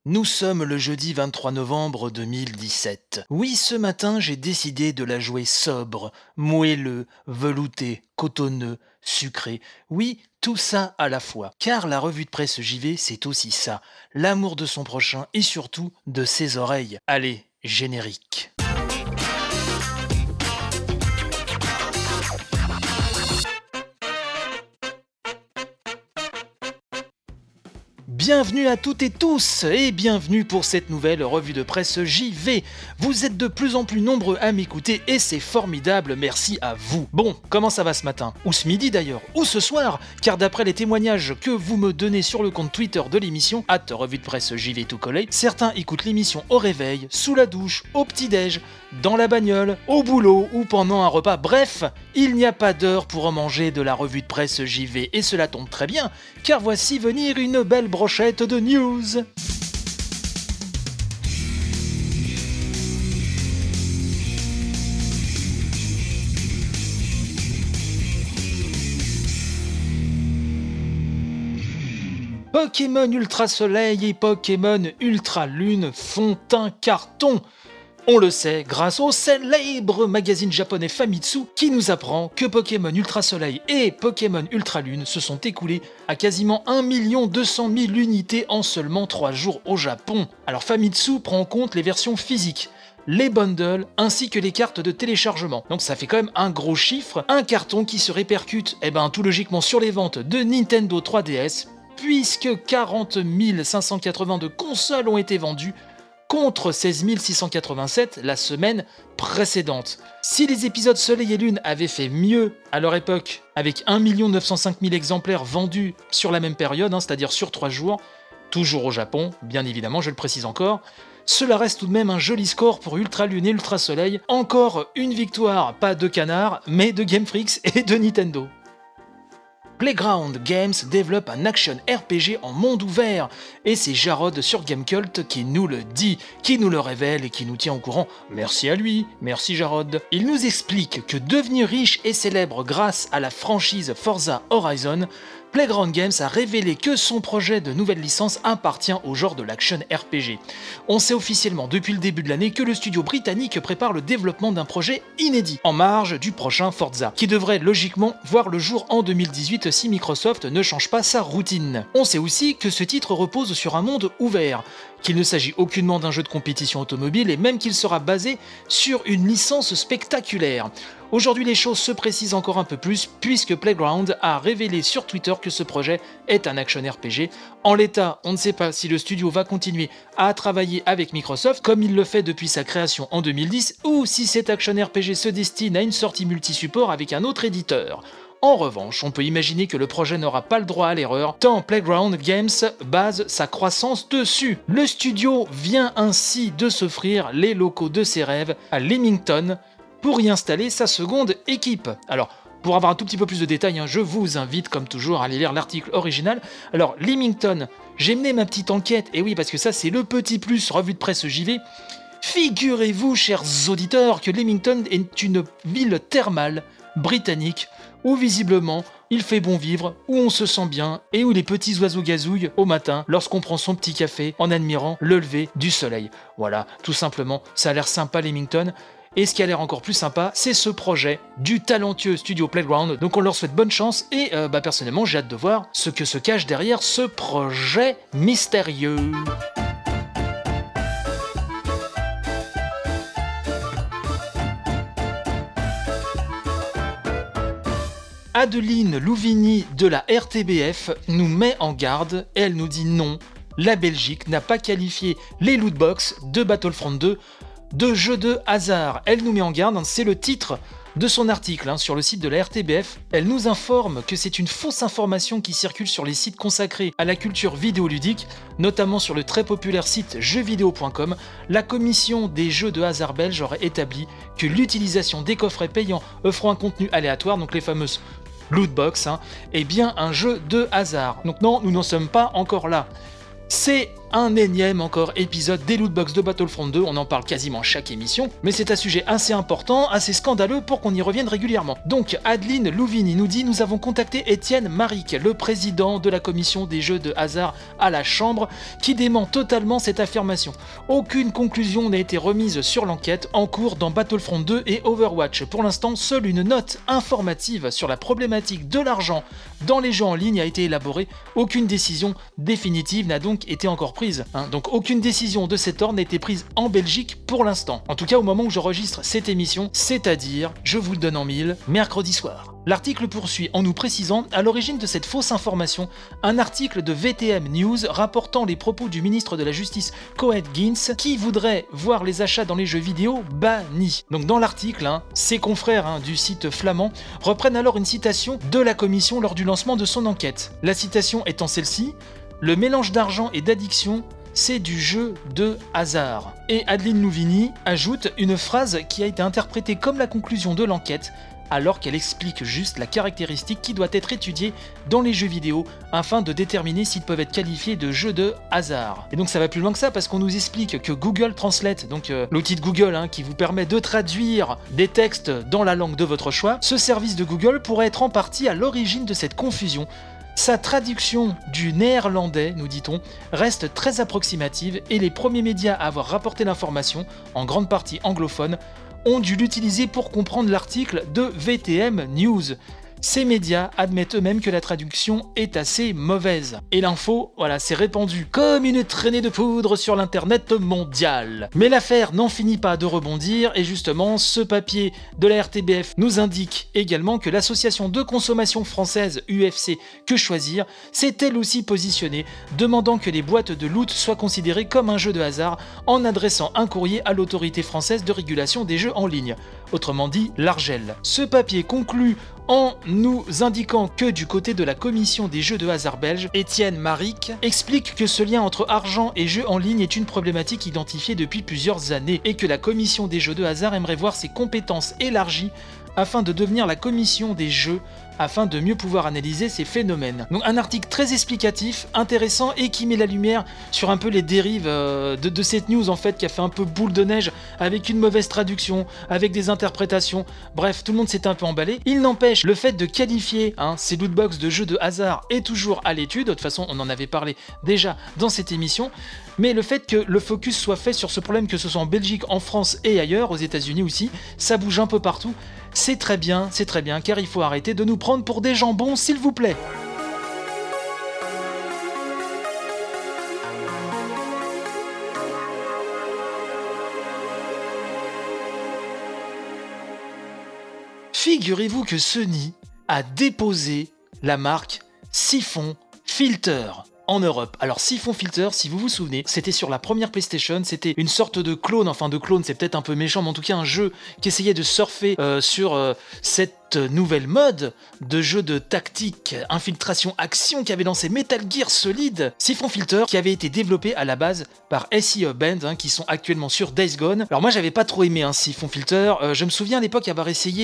Nous sommes le jeudi 23 novembre 2017. Oui, ce matin, j'ai décidé de la jouer sobre, moelleux, velouté, cotonneux, sucré. Oui, tout ça à la fois. Car la revue de presse JV, c'est aussi ça. L'amour de son prochain et surtout de ses oreilles. Allez, générique. Bienvenue à toutes et tous et bienvenue pour cette nouvelle revue de presse JV. Vous êtes de plus en plus nombreux à m'écouter et c'est formidable, merci à vous. Bon, comment ça va ce matin? Ou ce midi d'ailleurs? Ou ce soir? Car d'après les témoignages que vous me donnez sur le compte Twitter de l'émission, @revue de presse JV tout collé, certains écoutent l'émission au réveil, sous la douche, au petit-déj, dans la bagnole, au boulot ou pendant un repas. Bref, il n'y a pas d'heure pour en manger de la revue de presse JV et cela tombe très bien, car voici venir une belle brochette de news. Pokémon Ultra Soleil et Pokémon Ultra Lune font un carton. On le sait grâce au célèbre magazine japonais Famitsu qui nous apprend que Pokémon Ultra Soleil et Pokémon Ultra Lune se sont écoulés à quasiment 1 200 000 unités en seulement 3 jours au Japon. Alors Famitsu prend en compte les versions physiques, les bundles ainsi que les cartes de téléchargement. Donc ça fait quand même un gros chiffre, un carton qui se répercute tout logiquement sur les ventes de Nintendo 3DS puisque 40 582 consoles ont été vendues contre 16 687 la semaine précédente. Si les épisodes Soleil et Lune avaient fait mieux à leur époque, avec 1 905 000 exemplaires vendus sur la même période, c'est-à-dire sur 3 jours, toujours au Japon, bien évidemment, je le précise encore, cela reste tout de même un joli score pour Ultra Lune et Ultra Soleil, encore une victoire, pas de canard, mais de Game Freak et de Nintendo. Playground Games développe un action RPG en monde ouvert, et c'est Jarod sur Gamecult qui nous le dit, qui nous le révèle et qui nous tient au courant. Merci à lui, merci Jarod. Il nous explique que devenu riche et célèbre grâce à la franchise Forza Horizon, Playground Games a révélé que son projet de nouvelle licence appartient au genre de l'action RPG. On sait officiellement depuis le début de l'année que le studio britannique prépare le développement d'un projet inédit, en marge du prochain Forza, qui devrait logiquement voir le jour en 2018 si Microsoft ne change pas sa routine. On sait aussi que ce titre repose sur un monde ouvert, qu'il ne s'agit aucunement d'un jeu de compétition automobile et même qu'il sera basé sur une licence spectaculaire. Aujourd'hui, les choses se précisent encore un peu plus puisque Playground a révélé sur Twitter que ce projet est un action RPG. En l'état, on ne sait pas si le studio va continuer à travailler avec Microsoft comme il le fait depuis sa création en 2010 ou si cet action RPG se destine à une sortie multi-support avec un autre éditeur. En revanche, on peut imaginer que le projet n'aura pas le droit à l'erreur, tant Playground Games base sa croissance dessus. Le studio vient ainsi de s'offrir les locaux de ses rêves à Leamington pour y installer sa seconde équipe. Alors, pour avoir un tout petit peu plus de détails, je vous invite comme toujours à aller lire l'article original. Alors, Leamington, j'ai mené ma petite enquête, et oui, parce que ça c'est le petit plus revue de presse JV. Figurez-vous, chers auditeurs, que Leamington est une ville thermale britannique où visiblement il fait bon vivre, où on se sent bien et où les petits oiseaux gazouillent au matin lorsqu'on prend son petit café en admirant le lever du soleil. Voilà, tout simplement, ça a l'air sympa Leamington. Et ce qui a l'air encore plus sympa, c'est ce projet du talentueux studio Playground. Donc on leur souhaite bonne chance et personnellement j'ai hâte de voir ce que se cache derrière ce projet mystérieux. Adeline Louvigny de la RTBF nous met en garde et elle nous dit non, la Belgique n'a pas qualifié les lootbox de Battlefront 2 de jeux de hasard. Elle nous met en garde, c'est le titre de son article sur le site de la RTBF. Elle nous informe que c'est une fausse information qui circule sur les sites consacrés à la culture vidéoludique, notamment sur le très populaire site jeuxvideo.com. La commission des jeux de hasard belge aurait établi que l'utilisation des coffrets payants offrant un contenu aléatoire, donc les fameuses lootbox, est bien un jeu de hasard. Donc non, nous n'en sommes pas encore là. C'est un énième encore épisode des lootbox de Battlefront 2, on en parle quasiment chaque émission, mais c'est un sujet assez important, assez scandaleux pour qu'on y revienne régulièrement. Donc Adeline Louvini nous dit « Nous avons contacté Étienne Maric, le président de la commission des jeux de hasard à la Chambre, qui dément totalement cette affirmation. Aucune conclusion n'a été remise sur l'enquête en cours dans Battlefront 2 et Overwatch. Pour l'instant, seule une note informative sur la problématique de l'argent dans les jeux en ligne a été élaborée. Aucune décision définitive n'a donc été encore prise. Donc aucune décision de cet ordre n'a été prise en Belgique pour l'instant. En tout cas au moment où j'enregistre cette émission, c'est-à-dire, je vous le donne en mille, mercredi soir. L'article poursuit en nous précisant, à l'origine de cette fausse information, un article de VTM News rapportant les propos du ministre de la Justice Coët Gins qui voudrait voir les achats dans les jeux vidéo bannis. Donc dans l'article, ses confrères du site flamand reprennent alors une citation de la commission lors du lancement de son enquête. La citation étant celle-ci, « Le mélange d'argent et d'addiction c'est du jeu de hasard. » Et Adeline Louvini ajoute une phrase qui a été interprétée comme la conclusion de l'enquête, alors qu'elle explique juste la caractéristique qui doit être étudiée dans les jeux vidéo afin de déterminer s'ils peuvent être qualifiés de jeux de hasard. Et donc ça va plus loin que ça parce qu'on nous explique que Google Translate, donc l'outil de Google qui vous permet de traduire des textes dans la langue de votre choix, ce service de Google pourrait être en partie à l'origine de cette confusion. Sa traduction du néerlandais, nous dit-on, reste très approximative et les premiers médias à avoir rapporté l'information, en grande partie anglophones, ont dû l'utiliser pour comprendre l'article de VTM News. Ces médias admettent eux-mêmes que la traduction est assez mauvaise. Et l'info, s'est répandue comme une traînée de poudre sur l'internet mondial. Mais l'affaire n'en finit pas de rebondir, et justement, ce papier de la RTBF nous indique également que l'association de consommation française UFC Que Choisir s'est elle aussi positionnée, demandant que les boîtes de loot soient considérées comme un jeu de hasard en adressant un courrier à l'autorité française de régulation des jeux en ligne, autrement dit l'ARJEL. Ce papier conclut en nous indiquant que du côté de la commission des jeux de hasard belge, Étienne Maric explique que ce lien entre argent et jeux en ligne est une problématique identifiée depuis plusieurs années et que la commission des jeux de hasard aimerait voir ses compétences élargies afin de devenir la commission des jeux, afin de mieux pouvoir analyser ces phénomènes. Donc un article très explicatif, intéressant et qui met la lumière sur un peu les dérives de cette news en fait, qui a fait un peu boule de neige avec une mauvaise traduction, avec des interprétations, bref, tout le monde s'est un peu emballé. Il n'empêche, le fait de qualifier ces lootbox de jeux de hasard est toujours à l'étude, de toute façon on en avait parlé déjà dans cette émission, mais le fait que le focus soit fait sur ce problème, que ce soit en Belgique, en France et ailleurs, aux États-Unis aussi, ça bouge un peu partout. C'est très bien, car il faut arrêter de nous prendre pour des jambons, s'il vous plaît. Figurez-vous que Sony a déposé la marque Siphon Filter en Europe. Alors Siphon Filter, si vous vous souvenez, c'était sur la première PlayStation, c'était une sorte de clone, c'est peut-être un peu méchant, mais en tout cas un jeu qui essayait de surfer sur cette nouvelle mode de jeu de tactique, infiltration, action qui avait lancé Metal Gear Solid. Siphon Filter qui avait été développé à la base par SEO Band, qui sont actuellement sur Days Gone. Alors moi j'avais pas trop aimé Siphon Filter, je me souviens à l'époque avoir essayé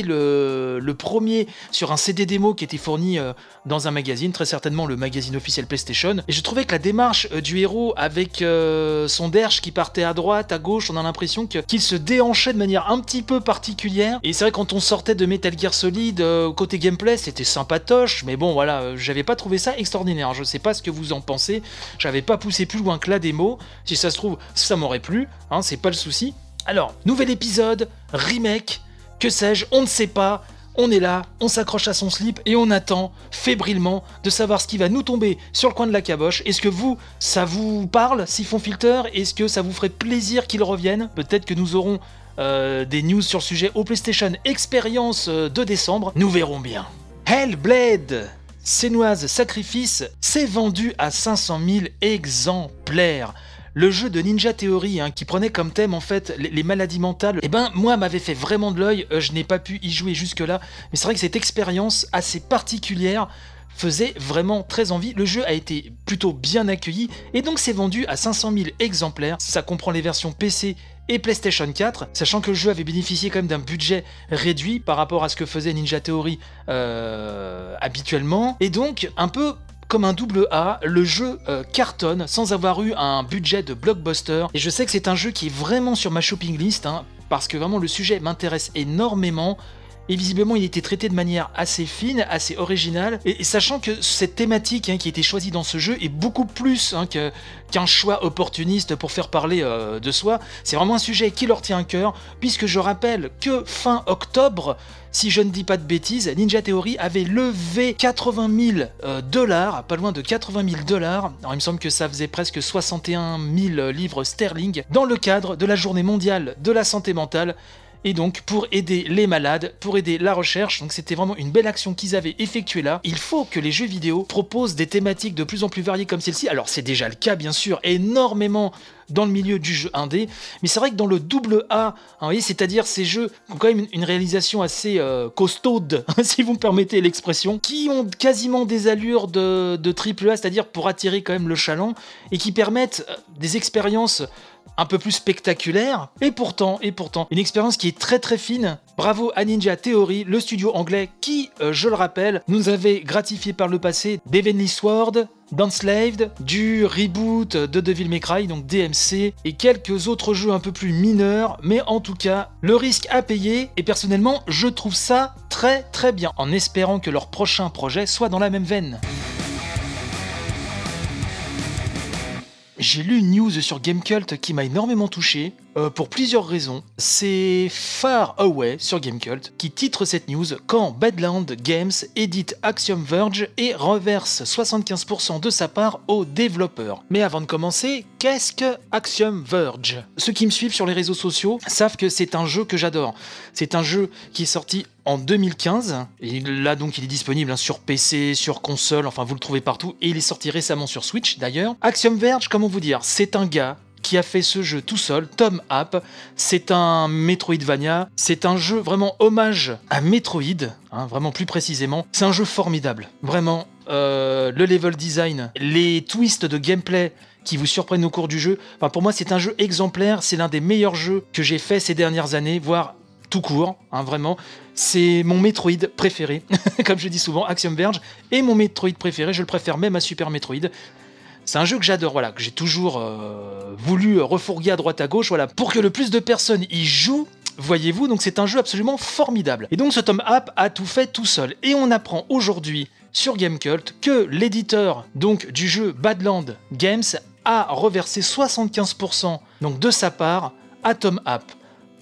le premier sur un CD démo qui était fourni dans un magazine, très certainement le magazine officiel PlayStation, et je trouvais que la démarche du héros avec son derche qui partait à droite, à gauche, on a l'impression qu'il se déhanchait de manière un petit peu particulière, et c'est vrai quand on sortait de Metal Gear Solid, côté gameplay c'était sympatoche, mais bon voilà, j'avais pas trouvé ça extraordinaire. Je sais pas ce que vous en pensez, j'avais pas poussé plus loin que la démo, si ça se trouve ça m'aurait plu, c'est pas le souci. Alors, nouvel épisode, remake, que sais-je, on ne sait pas. On est là, on s'accroche à son slip et on attend fébrilement de savoir ce qui va nous tomber sur le coin de la caboche. Est-ce que ça vous parle, Siphon Filter? Est-ce que ça vous ferait plaisir qu'il revienne? Peut-être que nous aurons des news sur le sujet au PlayStation Experience de décembre. Nous verrons bien. Hellblade Senua's Sacrifice s'est vendu à 500 000 exemplaires. Le jeu de Ninja Theory qui prenait comme thème en fait les maladies mentales, moi m'avait fait vraiment de l'œil, je n'ai pas pu y jouer jusque là, mais c'est vrai que cette expérience assez particulière faisait vraiment très envie. Le jeu a été plutôt bien accueilli et donc s'est vendu à 500 000 exemplaires. Ça comprend les versions PC et PlayStation 4, sachant que le jeu avait bénéficié quand même d'un budget réduit par rapport à ce que faisait Ninja Theory habituellement, et donc un peu comme un double A, le jeu cartonne sans avoir eu un budget de blockbuster. Et je sais que c'est un jeu qui est vraiment sur ma shopping list, hein, parce que vraiment le sujet m'intéresse énormément. Et visiblement, il était traité de manière assez fine, assez originale. Et sachant que cette thématique qui a été choisie dans ce jeu est beaucoup plus qu'un choix opportuniste pour faire parler de soi. C'est vraiment un sujet qui leur tient à cœur, puisque je rappelle que fin octobre, si je ne dis pas de bêtises, Ninja Theory avait levé 80 000 dollars, pas loin de 80 000 dollars. Alors il me semble que ça faisait presque 61 000 livres sterling, dans le cadre de la journée mondiale de la santé mentale. Et donc pour aider les malades, pour aider la recherche, donc c'était vraiment une belle action qu'ils avaient effectuée là. Il faut que les jeux vidéo proposent des thématiques de plus en plus variées comme celle-ci. Alors c'est déjà le cas bien sûr, énormément dans le milieu du jeu indé, mais c'est vrai que dans le double A, hein, vous voyez, c'est-à-dire ces jeux qui ont quand même une réalisation assez costaude, si vous me permettez l'expression, qui ont quasiment des allures de triple A, c'est-à-dire pour attirer quand même le chaland, et qui permettent des expériences un peu plus spectaculaire, et pourtant, une expérience qui est très très fine. Bravo à Ninja Theory, le studio anglais qui, je le rappelle, nous avait gratifié par le passé d'Heavenly Sword, d'Enslaved, du reboot de Devil May Cry, donc DMC, et quelques autres jeux un peu plus mineurs, mais en tout cas, le risque à payer, et personnellement, je trouve ça très très bien, en espérant que leur prochain projet soit dans la même veine. J'ai lu une news sur Gamecult qui m'a énormément touché, pour plusieurs raisons. C'est Far Away sur Gamecult qui titre cette news quand Badland Games édite Axiom Verge et reverse 75% de sa part aux développeurs. Mais avant de commencer, qu'est-ce que Axiom Verge ? Ceux qui me suivent sur les réseaux sociaux savent que c'est un jeu que j'adore. C'est un jeu qui est sorti en 2015, et là donc il est disponible sur PC, sur console, enfin vous le trouvez partout, et il est sorti récemment sur Switch d'ailleurs. Axiom Verge, comment vous dire, c'est un gars qui a fait ce jeu tout seul, Tom Happ. C'est un Metroidvania, c'est un jeu vraiment hommage à Metroid, hein, vraiment plus précisément. C'est un jeu formidable, vraiment. Le level design, les twists de gameplay qui vous surprennent au cours du jeu. Enfin, pour moi, c'est un jeu exemplaire, c'est l'un des meilleurs jeux que j'ai fait ces dernières années, voire tout court, hein, vraiment. C'est mon Metroid préféré, comme je dis souvent, Axiom Verge, et mon Metroid préféré, je le préfère même à Super Metroid. C'est un jeu que j'adore, voilà, que j'ai toujours voulu refourguer à droite à gauche, voilà, pour que le plus de personnes y jouent, voyez-vous, donc c'est un jeu absolument formidable. Et donc ce Tom Happ a tout fait tout seul, et on apprend aujourd'hui sur Gamecult que l'éditeur donc du jeu Badland Games a reversé 75% donc de sa part à Tom Happ. Pourquoi ?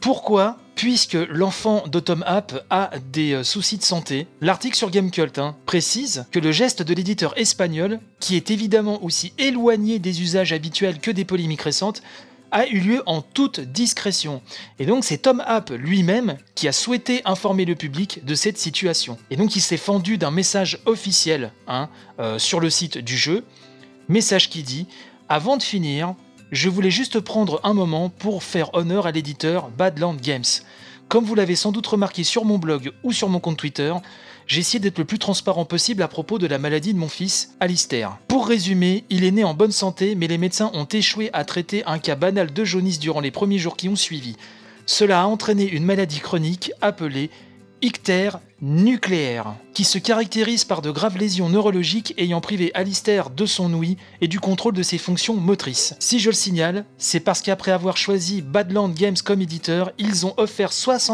Puisque l'enfant de Tom Happ a des soucis de santé. L'article sur Gamecult précise que le geste de l'éditeur espagnol, qui est évidemment aussi éloigné des usages habituels que des polémiques récentes, a eu lieu en toute discrétion. Et donc c'est Tom Happ lui-même qui a souhaité informer le public de cette situation. Et donc il s'est fendu d'un message officiel sur le site du jeu, message qui dit « Avant de finir, je voulais juste prendre un moment pour faire honneur à l'éditeur Badland Games. Comme vous l'avez sans doute remarqué sur mon blog ou sur mon compte Twitter, j'ai essayé d'être le plus transparent possible à propos de la maladie de mon fils, Alistair. Pour résumer, il est né en bonne santé, mais les médecins ont échoué à traiter un cas banal de jaunisse durant les premiers jours qui ont suivi. Cela a entraîné une maladie chronique appelée ictère nucléaire, qui se caractérise par de graves lésions neurologiques ayant privé Alistair de son ouïe et du contrôle de ses fonctions motrices. Si je le signale, c'est parce qu'après avoir choisi Badland Games comme éditeur, ils ont offert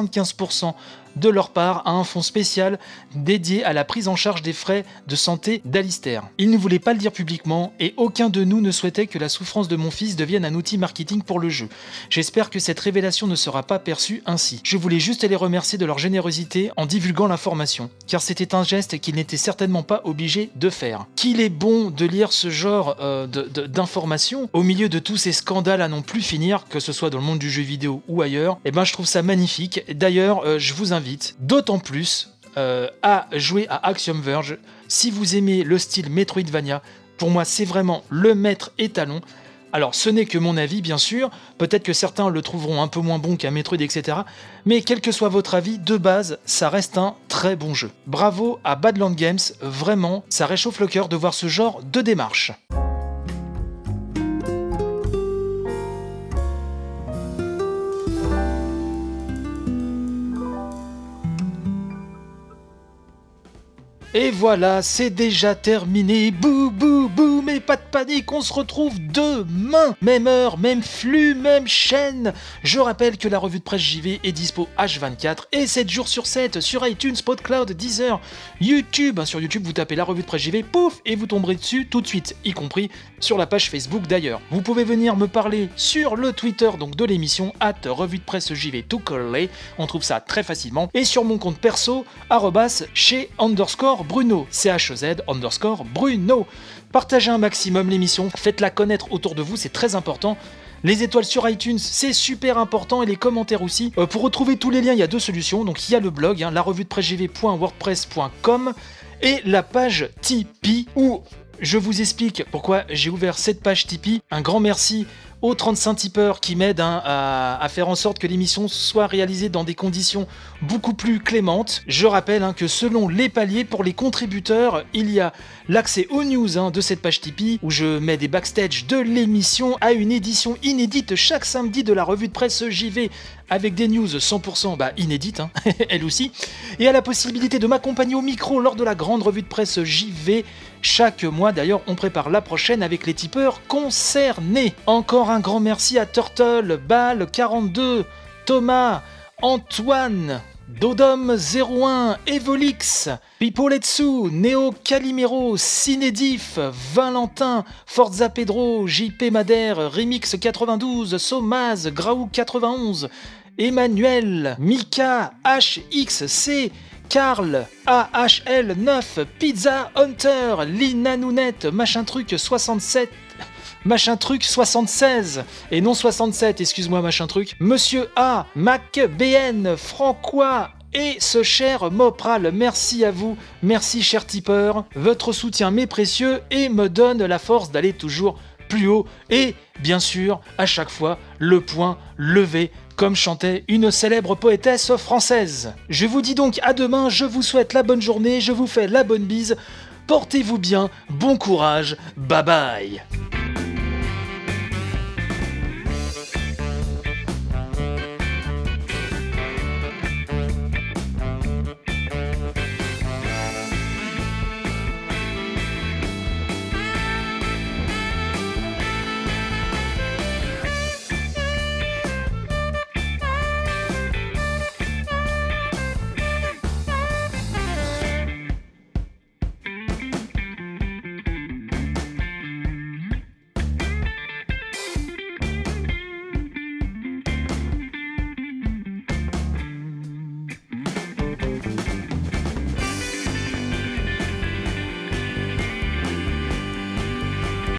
75% de leur part à un fonds spécial dédié à la prise en charge des frais de santé d'Alistair. Ils ne voulaient pas le dire publiquement et aucun de nous ne souhaitait que la souffrance de mon fils devienne un outil marketing pour le jeu. J'espère que cette révélation ne sera pas perçue ainsi. Je voulais juste les remercier de leur générosité en divulguant l'information, car c'était un geste qu'ils n'étaient certainement pas obligés de faire. Qu'il est bon de lire ce genre d'informations au milieu de tous ces scandales à non plus finir, que ce soit dans le monde du jeu vidéo ou ailleurs, et ben je trouve ça magnifique. D'ailleurs, je vous invite d'autant plus à jouer à Axiom Verge si vous aimez le style Metroidvania. Pour moi, c'est vraiment le maître étalon. Alors, ce n'est que mon avis, bien sûr. Peut-être que certains le trouveront un peu moins bon qu'un Metroid, etc. Mais quel que soit votre avis, de base, ça reste un très bon jeu. Bravo à Badland Games, vraiment, ça réchauffe le cœur de voir ce genre de démarche. Et voilà, c'est déjà terminé. Bouh, bouh, bouh, mais pas de panique, on se retrouve demain. Même heure, même flux, même chaîne. Je rappelle que la revue de presse JV est dispo H24 et 7 jours sur 7 sur iTunes, Podcloud, Deezer, YouTube. Sur YouTube, vous tapez la revue de presse JV, pouf, et vous tomberez dessus tout de suite, y compris sur la page Facebook d'ailleurs. Vous pouvez venir me parler sur le Twitter donc de l'émission, @revue de presse JV tout collé. On trouve ça très facilement. Et sur mon compte perso, @chez_Bruno, CHZ_Bruno. Partagez un maximum l'émission, faites-la connaître autour de vous, c'est très important. Les étoiles sur iTunes, c'est super important, et les commentaires aussi. Pour retrouver tous les liens, il y a 2 solutions. Donc il y a le blog, la revue de presse jv.wordpress.com, et la page Tipeee, où je vous explique pourquoi j'ai ouvert cette page Tipeee. Un grand merci aux 35 tipeurs qui m'aident à faire en sorte que l'émission soit réalisée dans des conditions beaucoup plus clémentes. Je rappelle que selon les paliers, pour les contributeurs, il y a l'accès aux news de cette page Tipeee, où je mets des backstage de l'émission, à une édition inédite chaque samedi de la revue de presse JV, avec des news 100% inédites, elle aussi, et à la possibilité de m'accompagner au micro lors de la grande revue de presse JV. Chaque mois d'ailleurs, on prépare la prochaine avec les tipeurs concernés. Encore un grand merci à Turtle, Bal42, Thomas, Antoine, Dodom01, Evolix, Pipoletsu, Neo Calimero, Cinédif, Valentin, Forza Pedro, JP Madère, Remix92, Somaz, Graou91, Emmanuel, Mika, HXC, Karl, AHL9, Pizza Hunter, Lina Nounette, machin truc 76, et non 67, excuse-moi machin truc, Monsieur A, Mac BN, Francois, et ce cher Mopral. Merci à vous, merci cher tipeur, votre soutien m'est précieux et me donne la force d'aller toujours plus haut, et bien sûr, à chaque fois, le point levé, comme chantait une célèbre poétesse française. Je vous dis donc à demain, je vous souhaite la bonne journée, je vous fais la bonne bise, portez-vous bien, bon courage, bye bye.